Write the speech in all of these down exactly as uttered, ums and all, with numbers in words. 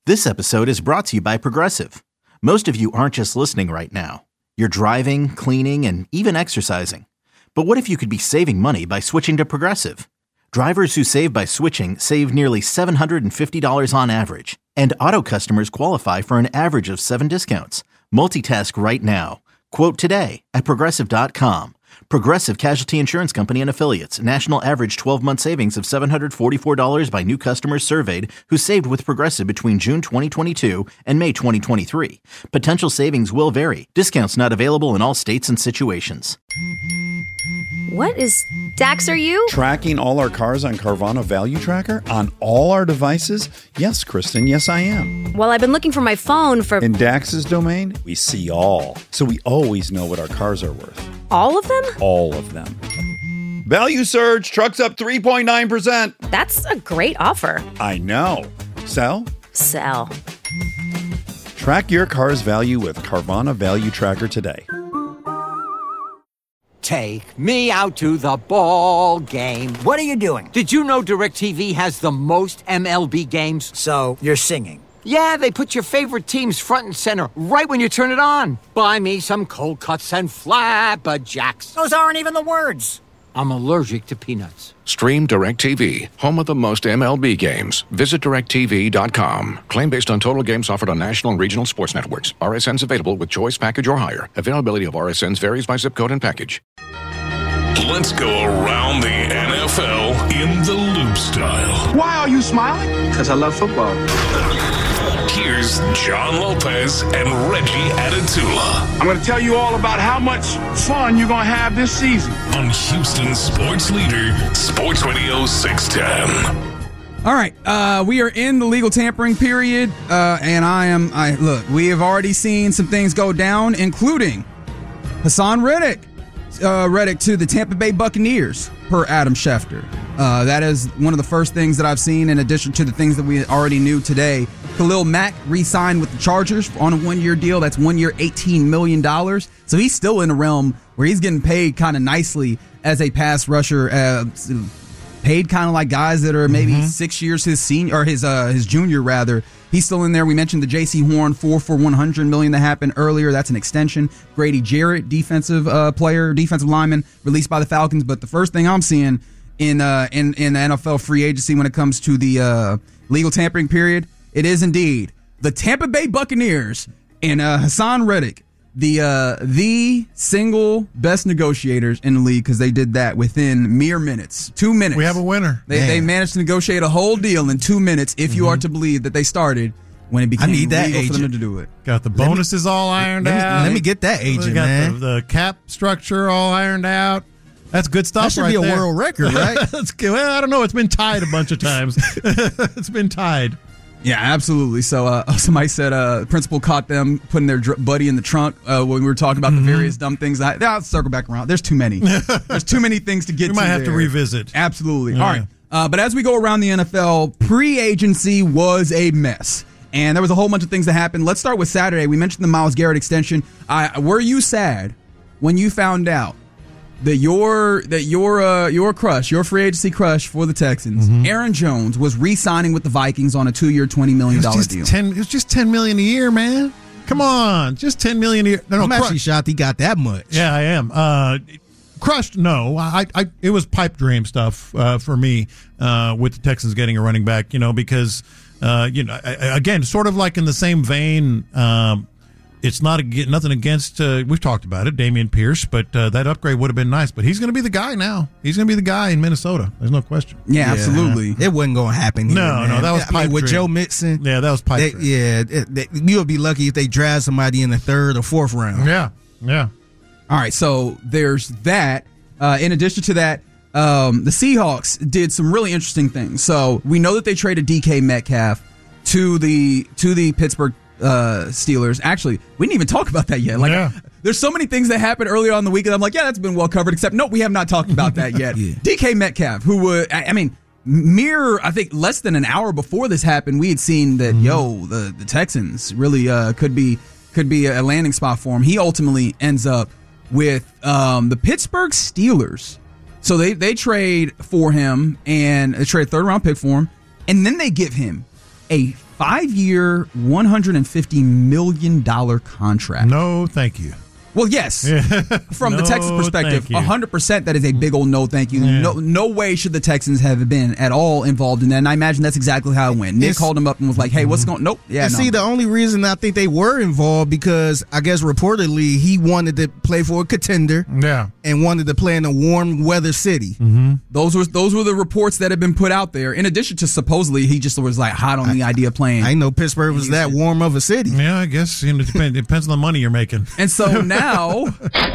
This episode is brought to you by Progressive. Most of you aren't just listening right now. You're driving, cleaning, and even exercising. But what if you could be saving money by switching to Progressive? Drivers who save by switching save nearly seven hundred fifty dollars on average. And auto customers qualify for an average of seven discounts. Multitask right now. Quote today at Progressive dot com. Progressive Casualty Insurance Company and Affiliates. National average twelve-month savings of seven hundred forty-four dollars by new customers surveyed who saved with Progressive between June twenty twenty-two and May twenty twenty-three. Potential savings will vary. Discounts not available in all states and situations. What is Dax, are you? Tracking all our cars on Carvana Value Tracker on all our devices? Yes, Kristen, yes, I am. Well, I've been looking for my phone for... In Dax's domain, we see all. So we always know what our cars are worth. All of them? All of them. Value surge, trucks up three point nine percent. That's a great offer. I know. Sell? Sell. Track your car's value with Carvana Value Tracker today. Take me out to the ball game. What are you doing? Did you know DirecTV has the most M L B games? So, you're singing? Yeah, they put your favorite teams front and center right when you turn it on. Buy me some cold cuts and flapjacks. Those aren't even the words. I'm allergic to peanuts. Stream DirecTV, home of the most M L B games. Visit direct T V dot com. Claim based on total games offered on national and regional sports networks. R S Ns available with choice package or higher. Availability of R S Ns varies by zip code and package. Let's go around the N F L in the loop style. Why are you smiling? Because I love football. Here's John Lopez and Reggie Atatula. I'm going to tell you all about how much fun you're going to have this season. On Houston Sports Leader, Sports Radio six ten. All right, uh, we are in the legal tampering period, uh, and I am, I look, we have already seen some things go down, including Haason Reddick, uh, Reddick to the Tampa Bay Buccaneers, per Adam Schefter. Uh, that is one of the first things that I've seen, in addition to the things that we already knew today. Khalil Mack re-signed with the Chargers on a one-year deal. That's one year, eighteen million dollars. So he's still in a realm where he's getting paid kind of nicely as a pass rusher, uh, paid kind of like guys that are maybe mm-hmm. six years his senior or his uh, his junior rather. He's still in there. We mentioned the J C Horn four for one hundred million dollars that happened earlier. That's an extension. Grady Jarrett, defensive uh, player, defensive lineman, released by the Falcons. But the first thing I'm seeing in uh, in in the N F L free agency when it comes to the uh, legal tampering period, it is indeed the Tampa Bay Buccaneers and uh, Haason Reddick, the uh, the single best negotiators in the league, because they did that within mere minutes. Two minutes. We have a winner. They, they managed to negotiate a whole deal in two minutes, if mm-hmm. you are to believe that they started when it became I need that legal agent. for them to do it. Got the bonuses me, all ironed let me, out. Let me get that agent, got man. The, the cap structure all ironed out. That's good stuff. That should right be a there. world record, right? That's good. Well, I don't know. It's been tied a bunch of times. It's been tied. Yeah, absolutely. So uh, somebody said uh, the principal caught them putting their dr- buddy in the trunk uh, when we were talking about mm-hmm. the various dumb things. I, I'll circle back around. There's too many. There's too many things to get we to. We might have there. to revisit. Absolutely. Yeah. All right. Uh, but as we go around the N F L, pre-agency was a mess. And there was a whole bunch of things that happened. Let's start with Saturday. We mentioned the Myles Garrett extension. Uh, were you sad when you found out that your that your uh, your crush, your free agency crush for the Texans, mm-hmm. Aaron Jones, was re-signing with the Vikings on a two-year, twenty million dollars deal? ten, it was just ten million dollars a year, man. Come on, just ten million dollars a year. No, no, I'm crush. actually shocked he got that much. Yeah, I am. Uh, crushed, no. I, I, it was pipe dream stuff uh, for me uh, with the Texans getting a running back, you know, because, uh, you know, again, sort of like in the same vein, um, it's not a, nothing against, uh, we've talked about it, Dameon Pierce, but uh, that upgrade would have been nice. But he's going to be the guy now. He's going to be the guy in Minnesota. There's no question. Yeah, yeah. absolutely. It wasn't going to happen here, No, man. no, that was I pipe mean, with dream. Joe Mixon. Yeah, that was pipe they, dream. Yeah, it, they, you'll be lucky if they draft somebody in the third or fourth round. Yeah, yeah. All right, so there's that. Uh, in addition to that, um, the Seahawks did some really interesting things. So we know that they traded D K Metcalf to the to the Pittsburgh uh, Steelers. Actually, we didn't even talk about that yet. Like, yeah. There's so many things that happened earlier on in the week, and I'm like, yeah, that's been well covered. Except, no, we have not talked about that yet. yeah. D K Metcalf, who would, I, I mean, mere, I think, less than an hour before this happened, we had seen that, mm-hmm. yo, the the Texans really uh, could be could be a landing spot for him. He ultimately ends up with um, the Pittsburgh Steelers. So they, they trade for him, and they trade a third round pick for him, and then they give him a five-year, one hundred fifty million dollars contract. No, thank you. Well, yes. From No, the Texans' perspective, thank you. one hundred percent that is a big old no thank you. Yeah. No no way should the Texans have been at all involved in that. And I imagine that's exactly how it went. Nick It's- called him up and was like, hey, what's going Nope. Yeah, and no. see, the only reason I think they were involved because I guess reportedly he wanted to play for a contender Yeah. and wanted to play in a warm weather city. Mm-hmm. Those were those were the reports that had been put out there. In addition to supposedly he just was like hot on the idea of playing. I didn't know Pittsburgh was that warm of a city. Yeah, I guess you know, it, depends, it depends on the money you're making. And so now,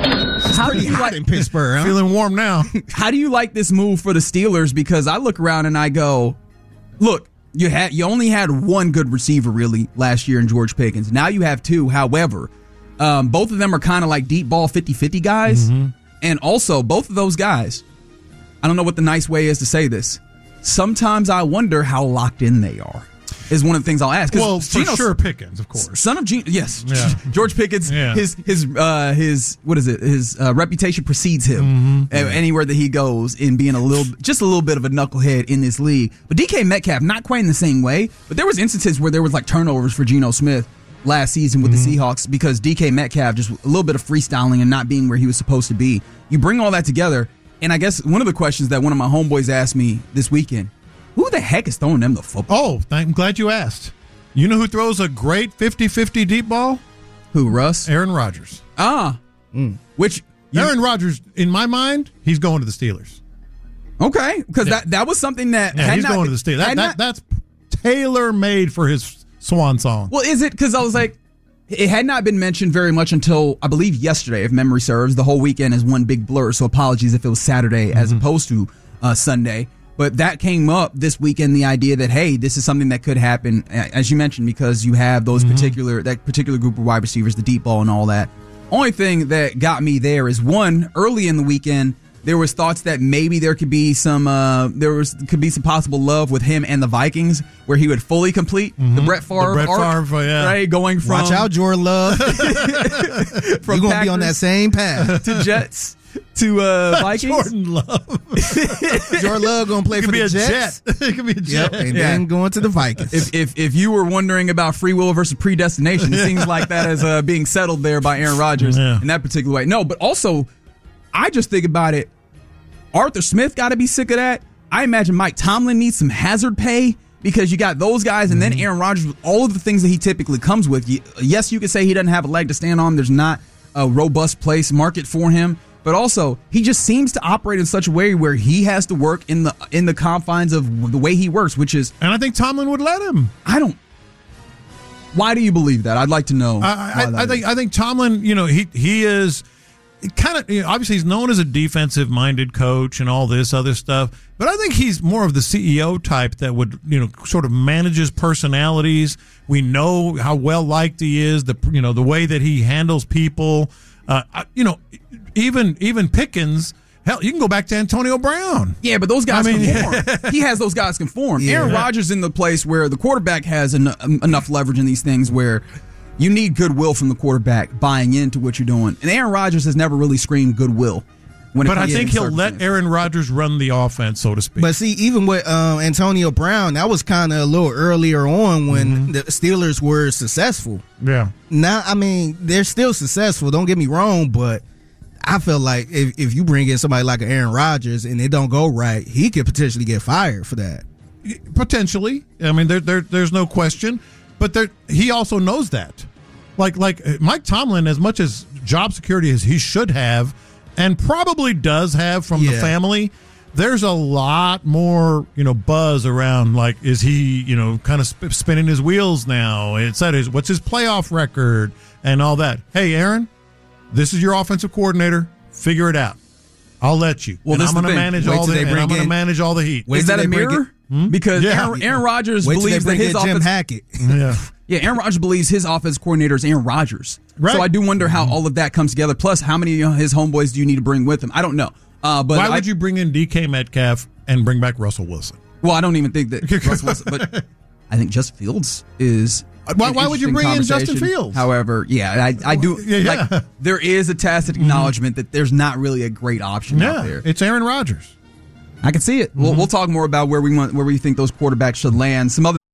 how do Pretty you hot like in Pittsburgh, huh? Feeling warm now. how do you like this move for the Steelers? Because I look around and I go, look, you had you only had one good receiver really last year in George Pickens. Now you have two. However, um, both of them are kind of like deep ball fifty-fifty guys. Mm-hmm. And also, both of those guys, I don't know what the nice way is to say this. Sometimes I wonder how locked in they are. Is one of the things I'll ask. 'Cause Well, for Geno- sure, Pickens, of course. Son of Geno, yes, Yeah. George Pickens. Yeah. His his uh, his what is it? His uh, reputation precedes him Mm-hmm. uh, anywhere that he goes in being a little, just a little bit of a knucklehead in this league. But D K Metcalf, not quite in the same way. But there was instances where there was like turnovers for Geno Smith last season with Mm-hmm. the Seahawks because D K Metcalf just a little bit of freestyling and not being where he was supposed to be. You bring all that together, and I guess one of the questions that one of my homeboys asked me this weekend: who the heck is throwing them the football? Oh, I'm glad you asked. You know who throws a great fifty-fifty deep ball? Who, Russ? Aaron Rodgers. Ah, which you, Aaron Rodgers, in my mind, he's going to the Steelers. okay, because Yeah. that that was something that Yeah, had he's not, going to the Steelers. That, had that, not- that's tailor-made for his swan song. Well, is it? Because I was like, it had not been mentioned very much until I believe yesterday, if memory serves. The whole weekend is one big blur, so apologies if it was Saturday as opposed to uh, Sunday. But that came up this weekend, the idea that, hey, this is something that could happen, a- as you mentioned, because you have those particular that particular group of wide receivers, the deep ball and all that. Only thing that got me there is, one, early in the weekend, there was thoughts that maybe there could be some uh, there was could be some possible love with him and the Vikings, where he would fully complete the Brett Favre, Brett arc, Favre, yeah. right, going from Watch out, Jordan Love. from You're going to be on that Packers same path. to Jets to uh, Vikings. Jordan Love. Jordan Love going to play It for could be the a Jets. jet. It could be a jet. Yep, and Yeah. then going to the Vikings. If, if if you were wondering about free will versus predestination, it seems like that is uh, being settled there by Aaron Rodgers Yeah. in that particular way. No, but also, I just think about it. Arthur Smith got to be sick of that. I imagine Mike Tomlin needs some hazard pay because you got those guys, and then Aaron Rodgers with all of the things that he typically comes with. You- Yes, you could say he doesn't have a leg to stand on. There's not a robust place market for him. But also, he just seems to operate in such a way where he has to work in the in the confines of the way he works, which is And I think Tomlin would let him. I don't. Why do you believe that? I'd like to know. I, why I, that I think is. I think Tomlin, you know, he he is kind of you know, obviously he's known as a defensive minded coach and all this other stuff, but I think he's more of the C E O type that would you know sort of manages personalities. We know how well liked he is, the you know the way that he handles people. Uh, I- you know, even even Pickens. Hell, you can go back to Antonio Brown. Yeah, but those guys I mean, conform. He has those guys conform. Yeah. Aaron Rodgers in the place where the quarterback has en- enough leverage in these things where you need goodwill from the quarterback buying into what you're doing. And Aaron Rodgers has never really screamed goodwill. When it But I comes think to he'll let circumstances. Aaron Rodgers run the offense, so to speak. But see, even with um, Antonio Brown, that was kind of a little earlier on when the Steelers were successful. yeah. Now, I mean, they're still successful. Don't get me wrong, but I feel like if, if you bring in somebody like Aaron Rodgers and it don't go right, he could potentially get fired for that. Potentially, I mean, there, there, there's no question, but there, he also knows that. Like, like uh, Mike Tomlin, as much as job security as he should have, and probably does have from the Yeah. family, there's a lot more, you know, buzz around. Like, is he, you know, kind of sp- spinning his wheels now? Et cetera. What's his playoff record and all that? Hey, Aaron, this is your offensive coordinator. Figure it out. I'll let you. Well, and this I'm is the going to thing. manage Wait all till the. they And bring I'm going to in- manage all the heat. Wait Is till that a they bring mirror? Hmm? Because Yeah. Aaron, Aaron Rodgers Wait till they believes that bring his in Jim offense. Hackett. Yeah. Yeah, Aaron Rodgers believes his offense coordinator is Aaron Rodgers. Right. So I do wonder how all of that comes together. Plus, how many of his homeboys do you need to bring with him? I don't know. Uh, but Why I, would you bring in D K Metcalf and bring back Russell Wilson? Well, I don't even think that Russell Wilson, but I think Justin Fields is. Why- an why would you interesting bring in Justin conversation. Fields? However, yeah, I, I do. Yeah, yeah. Like, there is a tacit acknowledgement that there's not really a great option out Yeah, there. it's Aaron Rodgers. I can see it. We'll, we'll talk more about where we want, where we think those quarterbacks should land. Some other.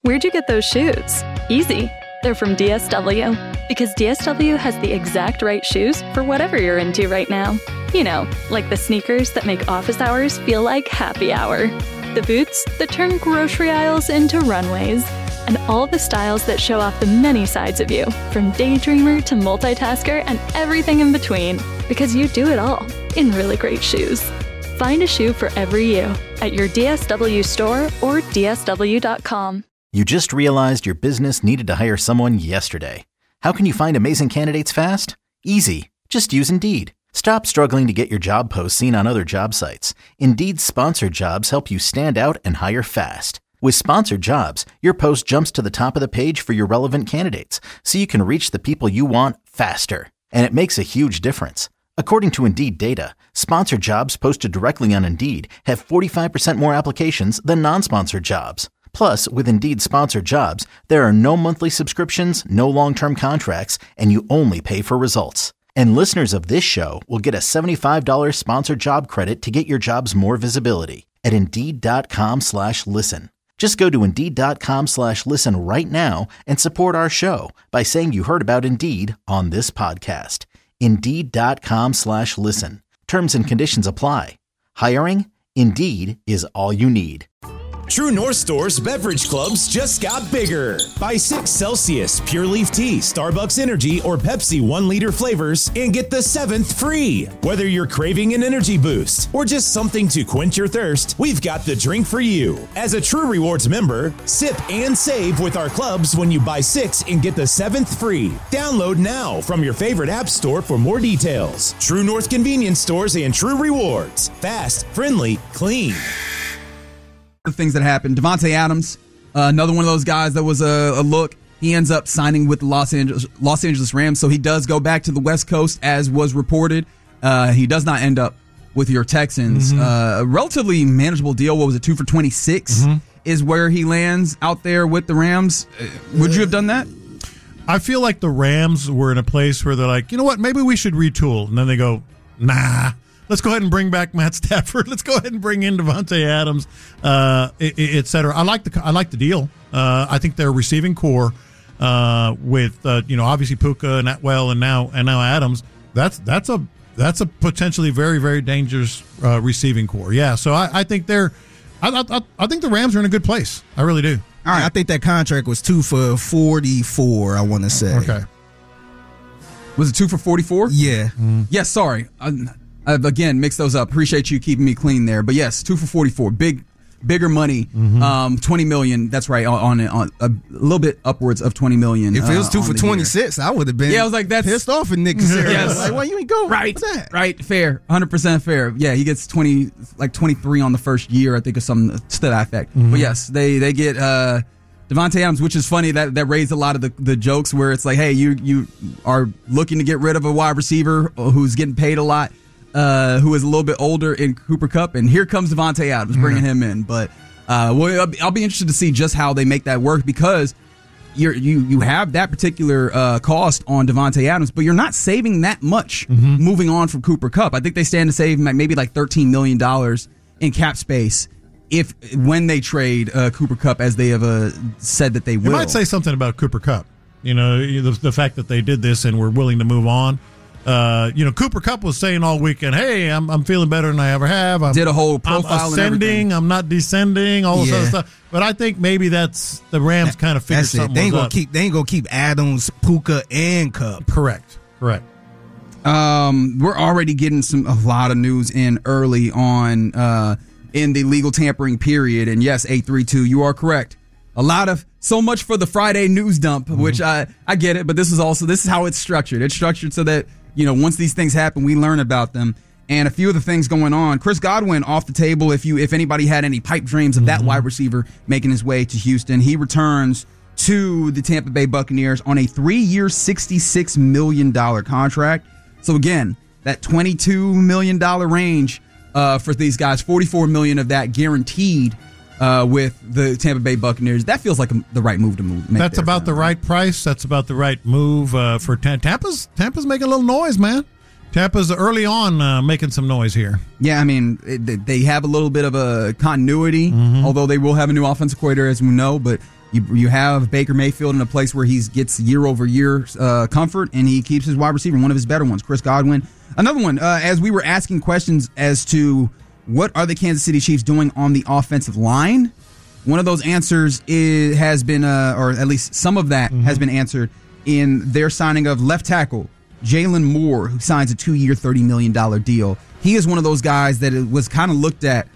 Where'd you get those shoes? Easy. They're from D S W. Because D S W has the exact right shoes for whatever you're into right now. You know, like the sneakers that make office hours feel like happy hour. The boots that turn grocery aisles into runways. And all the styles that show off the many sides of you, from daydreamer to multitasker and everything in between. Because you do it all in really great shoes. Find a shoe for every you at your D S W store or D S W dot com. You just realized your business needed to hire someone yesterday. How can you find amazing candidates fast? Easy. Just use Indeed. Stop struggling to get your job posts seen on other job sites. Indeed's sponsored jobs help you stand out and hire fast. With sponsored jobs, your post jumps to the top of the page for your relevant candidates, so you can reach the people you want faster. And it makes a huge difference. According to Indeed data, sponsored jobs posted directly on Indeed have forty-five percent more applications than non-sponsored jobs. Plus, with Indeed sponsored jobs, there are no monthly subscriptions, no long-term contracts, and you only pay for results. And listeners of this show will get a seventy-five dollars sponsored job credit to get your jobs more visibility at Indeed.com slash listen. Just go to Indeed.com slash listen right now and support our show by saying you heard about Indeed on this podcast. Indeed.com slash listen. Terms and conditions apply. Hiring? Indeed is all you need. True North Store's beverage clubs just got bigger. Buy six Celsius, Pure Leaf Tea, Starbucks Energy, or Pepsi one liter flavors and get the seventh free. Whether you're craving an energy boost or just something to quench your thirst, we've got the drink for you. As a True Rewards member, sip and save with our clubs when you buy six and get the seventh free. Download now from your favorite app store for more details. True North Convenience Stores and True Rewards. Fast, friendly, clean. The things that happened. Davante Adams, uh, another one of those guys that was a, a look. He ends up signing with the Los Angeles Los Angeles Rams, so he does go back to the West Coast, as was reported. Uh, he does not end up with your Texans. Mm-hmm. Uh, a relatively manageable deal. What was it? Two for twenty-six mm-hmm. is where he lands out there with the Rams. Uh, would you have done that? I feel like the Rams were in a place where they're like, you know what? Maybe we should retool, and then they go, nah. Let's go ahead and bring back Matt Stafford. Let's go ahead and bring in Davante Adams, uh, et cetera. I like the I like the deal. Uh, I think their receiving core uh, with uh, you know obviously Puka and Atwell and now and now Adams. That's that's a that's a potentially very very dangerous uh, receiving core. Yeah, so I, I think they're I, I I think the Rams are in a good place. I really do. All right, I think that contract was two for forty-four. I want to say. Okay. Was it two for forty-four? Yeah. Mm. Yes. Yeah, sorry. I, Uh, again, mix those up. Appreciate you keeping me clean there. But yes, two for forty-four. Big, bigger money. Mm-hmm. Um, twenty million. That's right. On, on, on a little bit upwards of twenty million. If it was two uh, for twenty-six, I would have been. Yeah, I was like, that's pissed off at Nick Casario. Yes. Like, why you ain't go? Right. What's that? Right. Fair. one hundred percent fair. Yeah, he gets twenty, like twenty-three on the first year, I think, or something to that effect. Mm-hmm. But yes, they they get uh, Davante Adams, which is funny. That that raised a lot of the, the jokes where it's like, hey, you you are looking to get rid of a wide receiver who's getting paid a lot. Uh, who is a little bit older in Cooper Kupp, and here comes Davante Adams bringing mm-hmm. him in. But uh, well, I'll be, I'll be interested to see just how they make that work, because you're, you you have that particular uh, cost on Davante Adams, but you're not saving that much mm-hmm. moving on from Cooper Kupp. I think they stand to save maybe like thirteen million dollars in cap space if when they trade uh, Cooper Kupp, as they have uh, said that they will. You might say something about Cooper Kupp. You know, the, the fact that they did this and were willing to move on. Uh, you know, Cooper Kupp was saying all weekend, "Hey, I'm I'm feeling better than I ever have. I'm, Did a whole profile I'm ascending. And I'm not descending. All this yeah. other stuff." But I think maybe that's the Rams kind of figured that's something it. They ain't gonna up. keep. They ain't gonna keep Adams, Puka, and Kupp. Correct. Correct. Um, we're already getting some a lot of news in early on uh, in the legal tampering period, and yes, eight three two, you are correct. A lot of so much for the Friday news dump, mm-hmm. which I I get it, but this is also this is how it's structured. It's structured so that, you know, once these things happen, we learn about them. And a few of the things going on. Chris Godwin off the table. If you, if anybody had any pipe dreams of mm-hmm. that wide receiver making his way to Houston, he returns to the Tampa Bay Buccaneers on a three-year, sixty-six million dollars contract. So again, that twenty-two million dollars range uh, for these guys, forty-four million dollars of that guaranteed uh, with the Tampa Bay Buccaneers. That feels like a, the right move to move. Make That's about the them. right price. That's about the right move uh, for Tampa. Tampa's. Tampa's making a little noise, man. Tampa's early on uh, making some noise here. Yeah, I mean, it, they have a little bit of a continuity, mm-hmm. although they will have a new offensive coordinator, as we know. But You, you have Baker Mayfield in a place where he gets year-over-year uh, comfort, and he keeps his wide receiver, one of his better ones, Chris Godwin. Another one, uh, as we were asking questions as to what are the Kansas City Chiefs doing on the offensive line, one of those answers is, has been, uh, or at least some of that mm-hmm. has been answered in their signing of left tackle Jalen Moore, who signs a two-year, thirty million dollars deal. He is one of those guys that was kind of looked at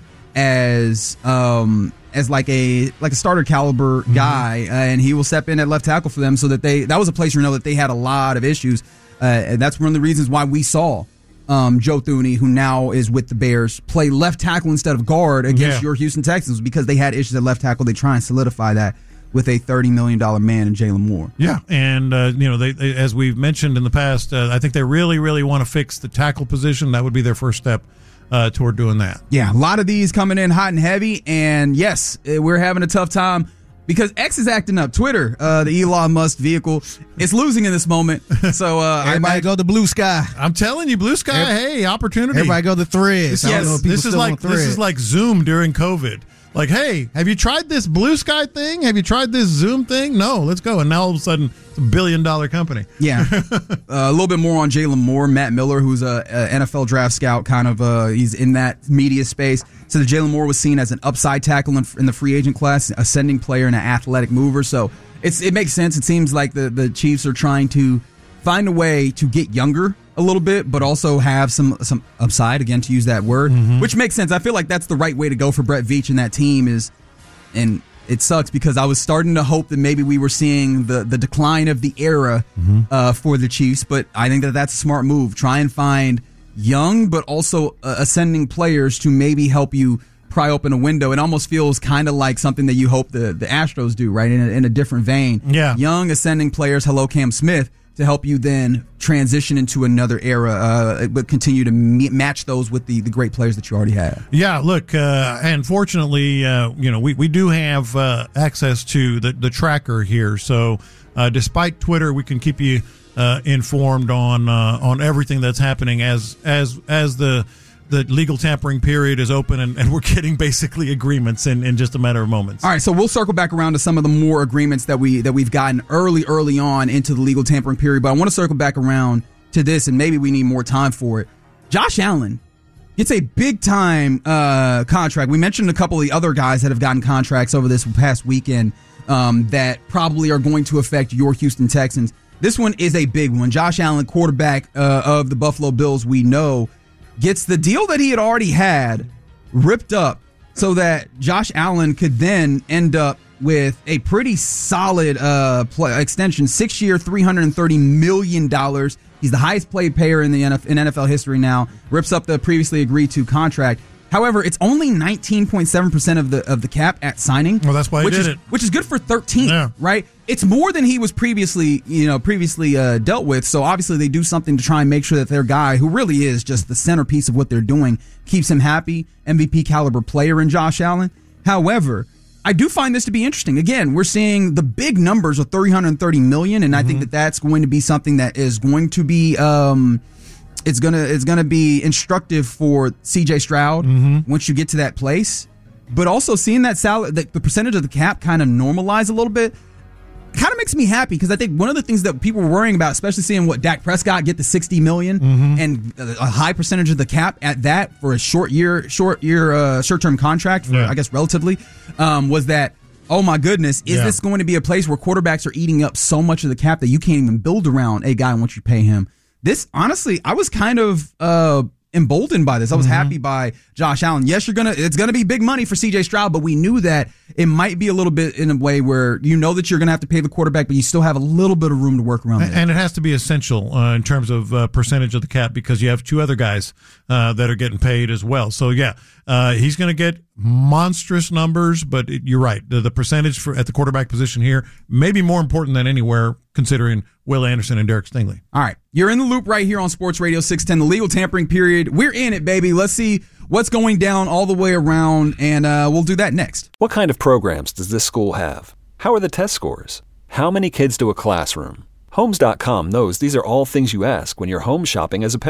as um, as like a like a starter caliber mm-hmm. guy, uh, and he will step in at left tackle for them. So that they that was a place where you know that they had a lot of issues, uh, and that's one of the reasons why we saw um, Joe Thuney, who now is with the Bears, play left tackle instead of guard against yeah. your Houston Texans because they had issues at left tackle. They try and solidify that with a thirty million dollars man in Jalen Moore. Yeah, and uh, you know, they, they, as we've mentioned in the past, uh, I think they really, really want to fix the tackle position. That would be their first step uh, toward doing that. Yeah, a lot of these coming in hot and heavy, and yes, we're having a tough time because X is acting up. Twitter, uh, the Elon Musk vehicle, it's losing in this moment. So uh, everybody I, go to Blue Sky. I'm telling you, Blue Sky. Every, hey, opportunity. Everybody go to Threads. Yes, I don't know this is like this is like Zoom during COVID. Like, hey, have you tried this Blue Sky thing? Have you tried this Zoom thing? No, let's go. And now all of a sudden, it's a billion dollar company. Yeah. uh, a little bit more on Jalen Moore. Matt Miller, who's a, a N F L draft scout, kind of, uh, he's in that media space. So the Jalen Moore was seen as an upside tackle in, in the free agent class, ascending player and an athletic mover. So it's it makes sense. It seems like the, the Chiefs are trying to find a way to get younger a little bit, but also have some some upside, again, to use that word, mm-hmm. which makes sense. I feel like that's the right way to go for Brett Veach and that team is, and it sucks because I was starting to hope that maybe we were seeing the, the decline of the era mm-hmm. uh, for the Chiefs, but I think that that's a smart move. Try and find young but also uh, ascending players to maybe help you pry open a window. It almost feels kind of like something that you hope the, the Astros do, right, in a, in a different vein. Yeah. Young ascending players, hello Cam Smith, to help you then transition into another era, uh, but continue to me- match those with the, the great players that you already have. Yeah, look, uh, and fortunately, uh, you know, we, we do have uh, access to the, the tracker here. So uh, despite Twitter, we can keep you uh, informed on uh, on everything that's happening as as as the the legal tampering period is open, and, and we're getting basically agreements in, in just a matter of moments. All right, so we'll circle back around to some of the more agreements that we that we've gotten early, early on into the legal tampering period. But I want to circle back around to this, and maybe we need more time for it. Josh Allen gets a big time uh, contract. We mentioned a couple of the other guys that have gotten contracts over this past weekend um, that probably are going to affect your Houston Texans. This one is a big one. Josh Allen, quarterback uh, of the Buffalo Bills, we know, gets the deal that he had already had ripped up so that Josh Allen could then end up with a pretty solid uh, play, extension, six-year, three hundred thirty million dollars. He's the highest paid player in the N F L, in N F L history now, rips up the previously agreed-to contract. However, it's only nineteen point seven percent of the of the cap at signing. Well, that's why he which did is, it. Which is good for thirteen, yeah. right? It's more than he was previously, you know, previously uh, dealt with. So obviously they do something to try and make sure that their guy, who really is just the centerpiece of what they're doing, keeps him happy. M V P caliber player in Josh Allen. However, I do find this to be interesting. Again, we're seeing the big numbers of three hundred thirty million dollars, and mm-hmm. I think that that's going to be something that is going to be. Um, It's gonna it's gonna be instructive for C J Stroud mm-hmm. once you get to that place, but also seeing that salary, the, the percentage of the cap kind of normalize a little bit, kind of makes me happy because I think one of the things that people were worrying about, especially seeing what Dak Prescott get to sixty million mm-hmm. and a high percentage of the cap at that for a short year short year uh, short term contract, for, yeah. I guess relatively, um, was that. Oh my goodness, is yeah. this going to be a place where quarterbacks are eating up so much of the cap that you can't even build around a guy once you pay him? This, honestly, I was kind of uh, emboldened by this. I was mm-hmm. happy by Josh Allen. Yes, you're gonna. It's gonna be big money for C J Stroud, but we knew that it might be a little bit in a way where you know that you're gonna have to pay the quarterback, but you still have a little bit of room to work around. And, and it has to be essential uh, in terms of uh, percentage of the cap because you have two other guys uh, that are getting paid as well. So yeah, uh, he's gonna get monstrous numbers, but it, you're right. The, the percentage for at the quarterback position here may be more important than anywhere, considering Will Anderson and Derek Stingley. All right, you're in the loop right here on Sports Radio six ten, the legal tampering period. We're in it, baby. Let's see what's going down all the way around, and uh, we'll do that next. What kind of programs does this school have? How are the test scores? How many kids do a classroom? Homes dot com knows these are all things you ask when you're home shopping as a parent.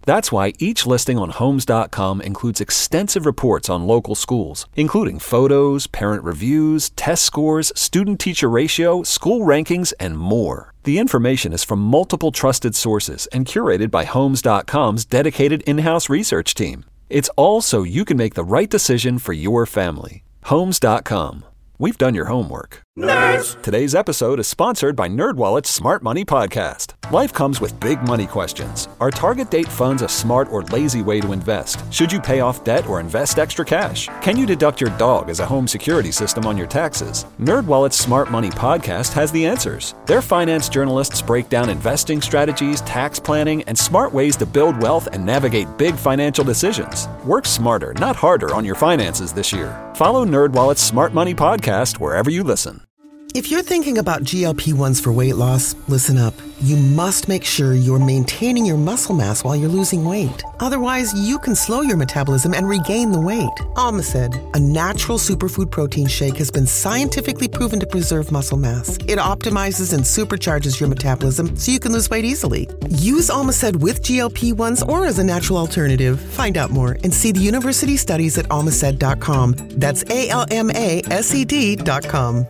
That's why each listing on Homes dot com includes extensive reports on local schools, including photos, parent reviews, test scores, student-teacher ratio, school rankings, and more. The information is from multiple trusted sources and curated by Homes dot com's dedicated in-house research team. It's all so you can make the right decision for your family. Homes dot com. We've done your homework. Nerds! Today's episode is sponsored by NerdWallet's Smart Money Podcast. Life comes with big money questions. Are target date funds a smart or lazy way to invest? Should you pay off debt or invest extra cash? Can you deduct your dog as a home security system on your taxes? NerdWallet's Smart Money Podcast has the answers. Their finance journalists break down investing strategies, tax planning, and smart ways to build wealth and navigate big financial decisions. Work smarter, not harder, on your finances this year. Follow NerdWallet's Smart Money Podcast wherever you listen. If you're thinking about G L P ones for weight loss, listen up. You must make sure you're maintaining your muscle mass while you're losing weight. Otherwise, you can slow your metabolism and regain the weight. Almacid, a natural superfood protein shake, has been scientifically proven to preserve muscle mass. It optimizes and supercharges your metabolism so you can lose weight easily. Use Almacid with G L P ones or as a natural alternative. Find out more and see the university studies at almacid dot com. That's A L M A S E D dot com.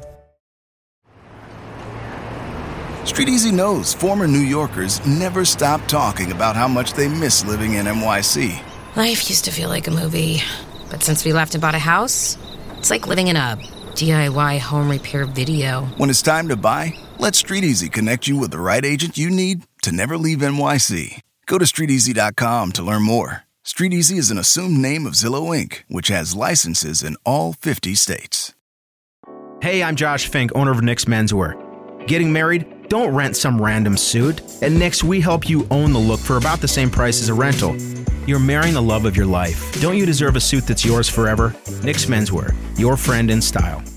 StreetEasy knows former New Yorkers never stop talking about how much they miss living in N Y C. Life used to feel like a movie, but since we left and bought a house, it's like living in a D I Y home repair video. When it's time to buy, let StreetEasy connect you with the right agent you need to never leave N Y C. Go to street easy dot com to learn more. StreetEasy is an assumed name of Zillow Incorporated, which has licenses in all fifty states. Hey, I'm Josh Fink, owner of Nick's Menswear. Getting married? Don't rent some random suit. At Nick's, we help you own the look for about the same price as a rental. You're marrying the love of your life. Don't you deserve a suit that's yours forever? Nick's Menswear, your friend in style.